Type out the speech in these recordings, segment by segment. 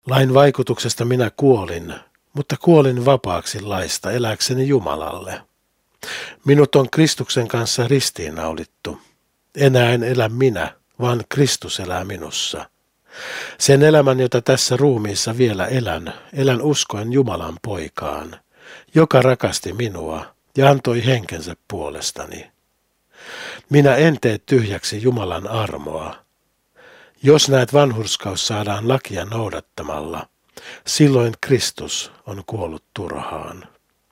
Lain vaikutuksesta minä kuolin, mutta kuolin vapaaksi laista elääkseni Jumalalle. Minut on Kristuksen kanssa ristiinnaulittu. Enää en elä minä, vaan Kristus elää minussa. Sen elämän, jota tässä ruumiissa vielä elän uskoen Jumalan poikaan, joka rakasti minua ja antoi henkensä puolestani. Minä en tee tyhjäksi Jumalan armoa. Jos näet vanhurskaus saadaan lakia noudattamalla, silloin Kristus on kuollut turhaan.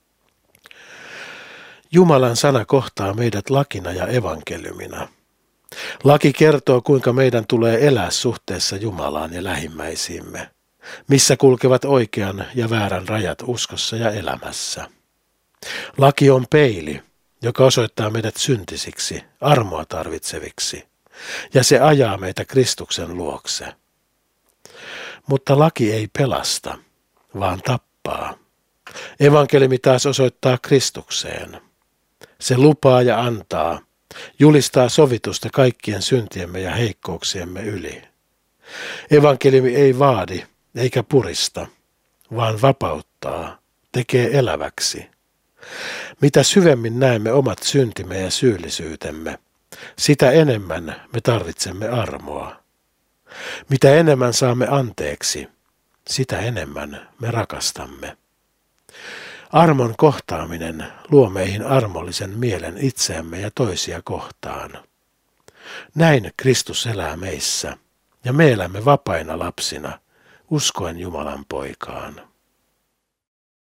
Jumalan sana kohtaa meidät lakina ja evankeliumina. Laki kertoo, kuinka meidän tulee elää suhteessa Jumalaan ja lähimmäisiimme, missä kulkevat oikean ja väärän rajat uskossa ja elämässä. Laki on peili, joka osoittaa meidät syntisiksi, armoa tarvitseviksi, ja se ajaa meitä Kristuksen luokse. Mutta laki ei pelasta, vaan tappaa. Evankeliumi taas osoittaa Kristukseen. Se lupaa ja antaa, julistaa sovitusta kaikkien syntiemme ja heikkouksiemme yli. Evankeliumi ei vaadi eikä purista, vaan vapauttaa, tekee eläväksi. Mitä syvemmin näemme omat syntimme ja syyllisyytemme, sitä enemmän me tarvitsemme armoa. Mitä enemmän saamme anteeksi, sitä enemmän me rakastamme. Armon kohtaaminen luo meihin armollisen mielen itseämme ja toisia kohtaan. Näin Kristus elää meissä, ja me elämme vapaina lapsina, uskoen Jumalan poikaan.